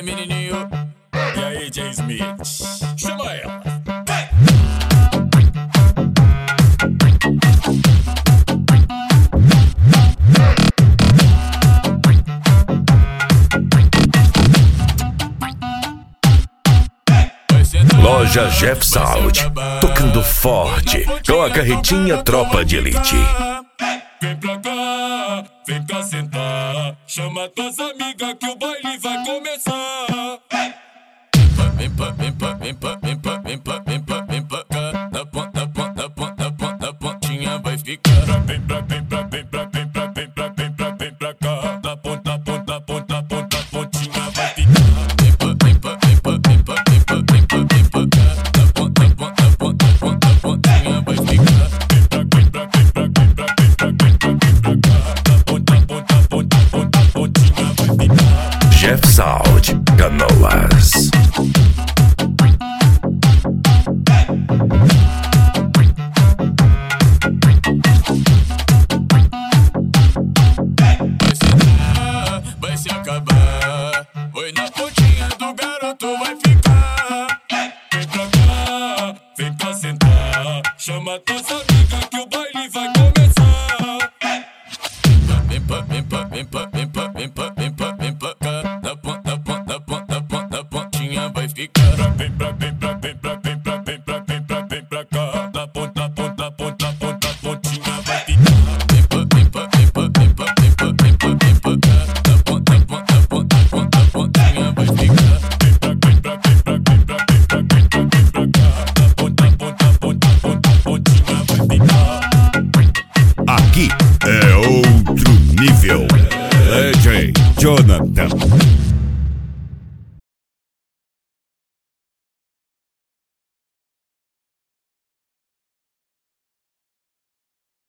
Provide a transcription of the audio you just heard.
menininho. E aí, Jay Smith, chama ela. Loja Jeff Sound, tocando forte com a carretinha Tropa de Elite. Vem cá sentar, chama tuas amigas que o baile vai começar. Vem pra cá, na pontinha vai ficar. Vem pra cá, na pontinha vai ficar. Jeff Sound, Canoas. Vai se acabar. Oi, na pontinha do garoto vai ficar. Vem cá sentar, chama tuas amigas que o baile vai começar. Vem pra cá, na pontinha vai ficar. Vem pra cá, na pontinha vai ficar. Aqui é outro nível. DJ Jonathan.